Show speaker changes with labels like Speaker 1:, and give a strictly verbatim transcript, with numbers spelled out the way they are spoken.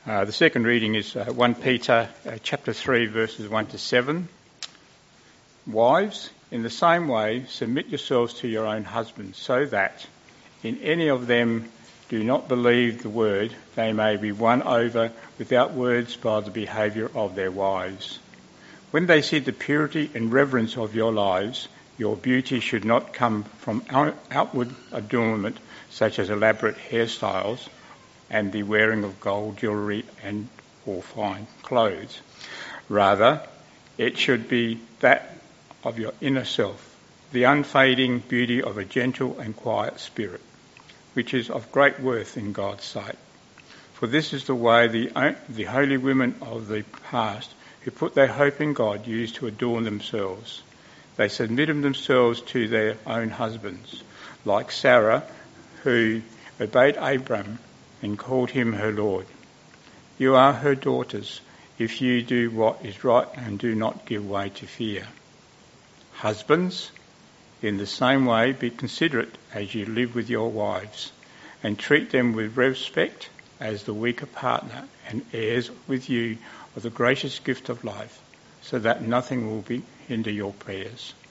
Speaker 1: Uh, the second reading is uh, First Peter uh, chapter three, verses one to seven. Wives, in the same way, submit yourselves to your own husbands, so that in any of them do not believe the word, they may be won over without words by the behaviour of their wives. When they see the purity and reverence of your lives, your beauty should not come from outward adornment, such as elaborate hairstyles and the wearing of gold jewellery and or fine clothes. Rather, it should be that of your inner self, the unfading beauty of a gentle and quiet spirit, which is of great worth in God's sight. For this is the way the, the holy women of the past who put their hope in God used to adorn themselves. They submitted themselves to their own husbands, like Sarah, who obeyed Abram and called him her Lord. You are her daughters if you do what is right and do not give way to fear. Husbands, in the same way, be considerate as you live with your wives, and treat them with respect as the weaker partner and heirs with you of the gracious gift of life, so that nothing will be hinder your prayers.